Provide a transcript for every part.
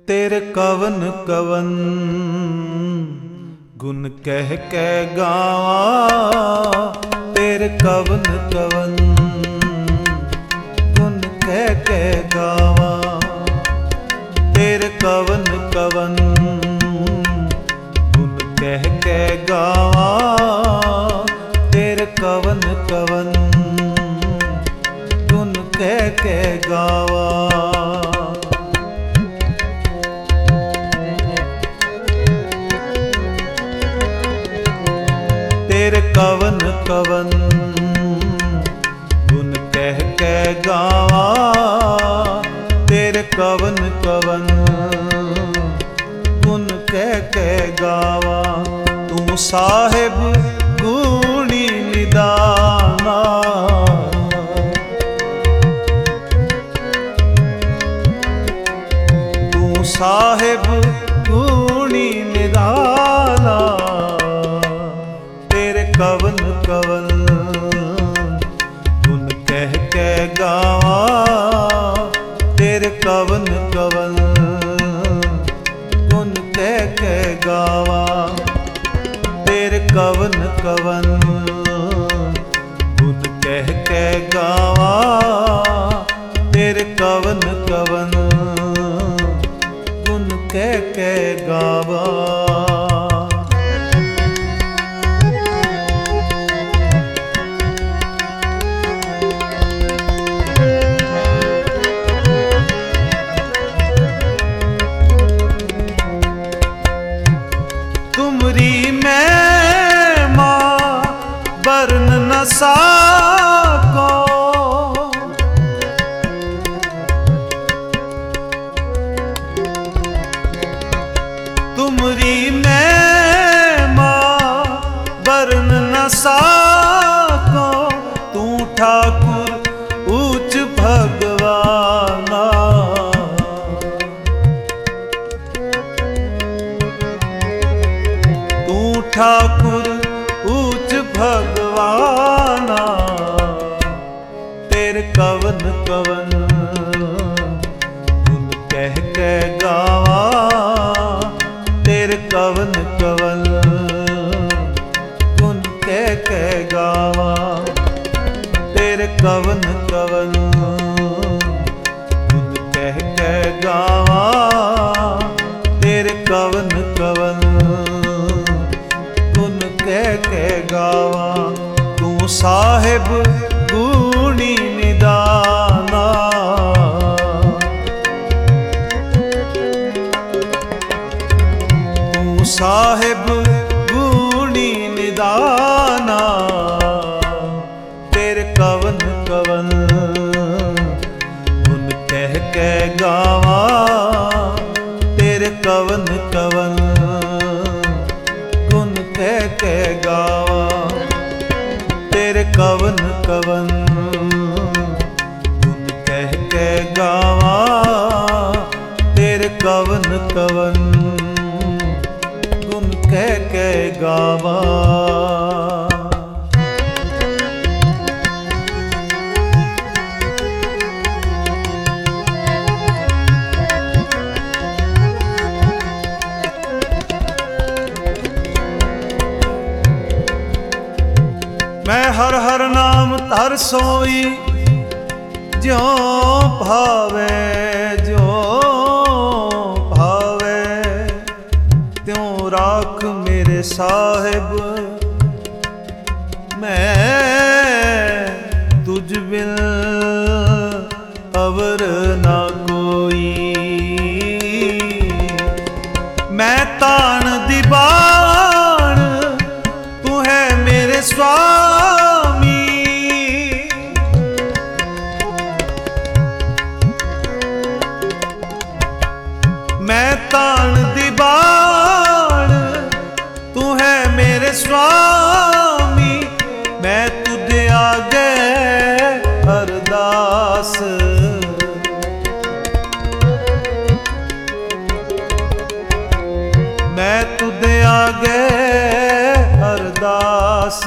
तेरे कवन कवन गुण कह के गावा, तेरे कवन कवन गुण कह के गावा, तेरे कवन कवन गुण कह के गावा, तेरे कवन कवन गुण कह के गावा। तेरे कवन कवन गुण कह के गावा, तेरे कवन कवन गुण कह के गावा। तू साहिब गुणी निदाना, तू साहिब गुणी निदाना, कवन कवन गुण कह के गावा, तेरे कवन कवन गुण कह के गावा, तेरे कवन कवन गुण कह के गावा, तेरे कवन कवन गुण कह के गावा। तुमरी मैं माँ बरन न साको, तुमरी मैं माँ बरन न साको, तू ठाकुर ऊंच भगवाना, ठाकुर ऊंच भगवाना, तेरे कवन कवन गुण कह के गावा, तेरे कवन कवन गुण कह के गावा, तेरे कवन कवन गुण कह के गावा, तेरे कवन कवन कह के गावा। तू साहिब गुणी निदाना, तू साहिब गुणी निदाना, तेरे कवन कवन गुण कह के गावा, तेरे कवन कवन कह के गावा, तेरे कवन कवन गुण कह के गावा, तेरे कवन कवन गुण कह के गावा। मैं हर हर नाम धर सोई, ज्यों भावे ज्यों भावे, त्यों राख मेरे साहिब, मैं तुझ बिन अवर ना कोई। मैं तान दी बाण तू है मेरे स्वामी, मैं तान दी बाण तू है मेरे स्वामी, मैं तुझे आगे अरदास, मैं तुझे आगे अरदास।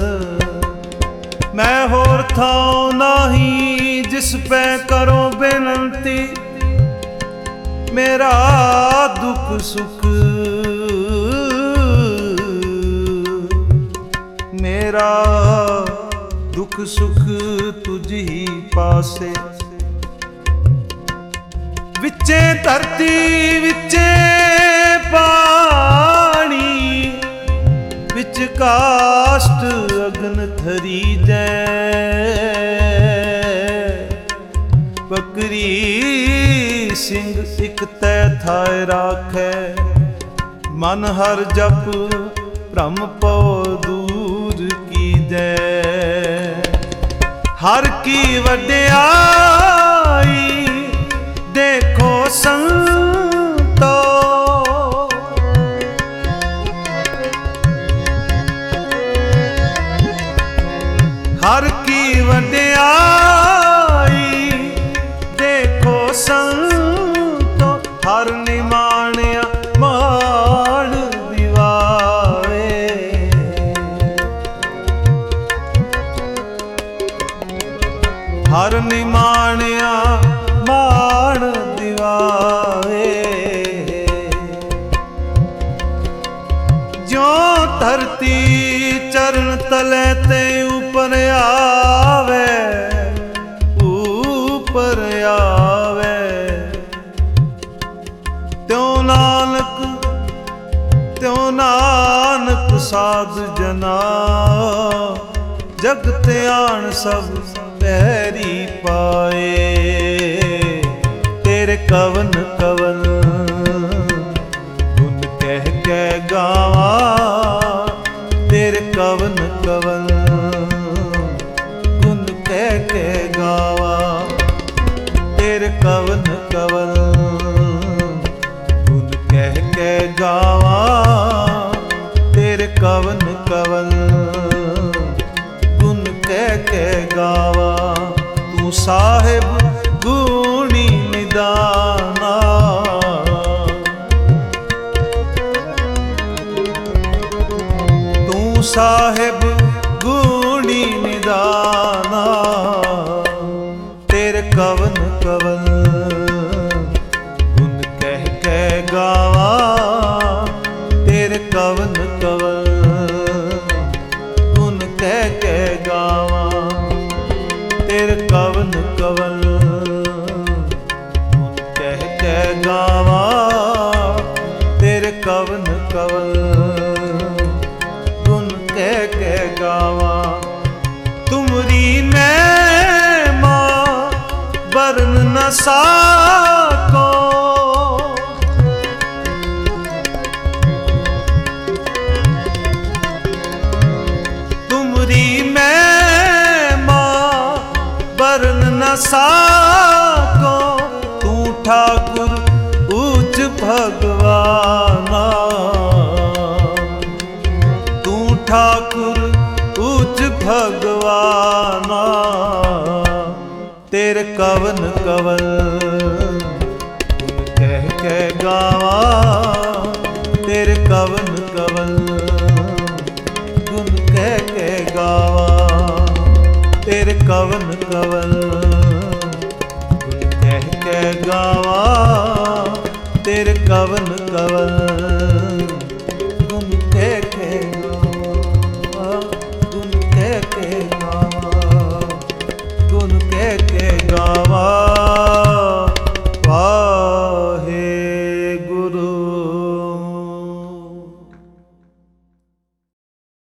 मैं होर थाओ नाही जिस पे करो बेनंती, मेरा ਸੁਖ ਮੇਰਾ ਦੁਖ ਸੁਖ ਤੁਝ ਹੀ ਪਾਸੇ। ਵਿੱਚੇ ਧਰਤੀ ਵਿੱਚੇ ਪਾਣੀ, ਵਿੱਚ ਕਾਸ਼ਟ ਅਗਨ ਧਰੀ ਜੈ। ਬਕਰੀ ਸਿੰਘ ਇਕ ਤੈ ਥਾਇ ਰਾਖੈ, ਮਨ ਹਰ ਜਪ ਭ੍ਰਮ ਪਉ ਦੂਰ ਕੀਜੈ। ਹਰ ਕੀ ਵਡਿਆਈ ਦੇਖੋ ਸੰਤੋ, ਹਰ ਕੀ ਵਡਿਆਈ ਦੇਖੋ ਸੰਤੋ। ਹਰ ਨਿਮਾਣਿਆ ਮਾਣ ਦਿਵਾਵੇ, ਹਰ ਨਿਮਾਣਿਆ ਮਾਣ ਦਿਵਾਵੇ। ਜਿਉ ਧਰਤੀ ਚਰਨ ਤਲੇ ਤੇ ਉਪਰ ਆਵੇ, ਉਪਰ ਆਵੇ। ਤਿਉ ਨਾਨਕ ਸਾਧ ਜਨਾ, ਜਗਤ ਆਣ ਸਭ ਪੈਰੀ ਪਾਏ। ਤੇਰੇ ਕਵਨ ਕਵਨ ਗੁਣ ਕਹਿ ਕੇ ਗਾਵਾਂ, ਤੇਰੇ ਕਵਨ ਕਵਨ ਗੁਣ ਕਹਿ ਕੇ ਗਾਵਾਂ। ਤੇਰੇ ਕਵਨ ਕਵਨ ਗੁਣ ਕਹਿ ਕੇ ਗਾਵਾਂ, ਤੇਰੇ ਕਵਨ ਕਵਨ ਗੁਣ ਕਹਿ ਕੇ ਗਾਵਾਂ। ਤੂੰ ਸਾਹਿਬ ਗੁਣੀ ਨਿਦਾਨਾ, ਤੂੰ ਸਾਹਿਬ ਗੁਣੀ ਨਿਦਾਨਾ। ਤੇਰੇ ਕਵਨ ਕਵਨ ਗੁਣ ਕਹਿ ਕੇ ਗਾਵਾਂ, ਤੇਰੇ ਕਵਨ ਕਵਨ ਗੁਣ ਕਹਿ ਕੇ ਗਾਵਾਂ। ਤੇਰੇ ਕਵਨ ਕਵਨ ਗੁਣ ਕਹਿ ਕੇ ਗਾਵਾਂ, ਤੇਰੇ ਕਵਨ ਕਵਨ ਗੁਣ ਕਹਿ ਕੇ ਗਾਵਾਂ। ਤੁਮਰੀ ਮਹਿਮਾ ਵਰਨ ਨ ਸਾਕੋ, ਤੁਮਰੀ ਮਹਿਮਾ ਵਰਨ ਨ ਸਾਕੋ। ਤੂੰ ਠਾਕੁਰ ਊਚ ਭਗਵਾਨਾ, ਤੂੰ ਠਾਕੁਰ ਊਚ ਭਗਵਾਨਾ। ਤੇਰੇ ਕਵਨ ਕਵਨ ਗੁਣ ਕਹਿ ਕੇ ਗਾਵਾਂ, ਤੇਰੇ ਕਵਨ ਕਵਨ ਗੁਣ ਕਹਿ ਕੇ ਗਾਵਾਂ। ਤੇਰੇ ਕਵਨ ਕਵਨ ਗੁਣ ਕਹਿ ਕੇ ਗਾਵਾਂ, ਤੇਰੇ ਕਵਨ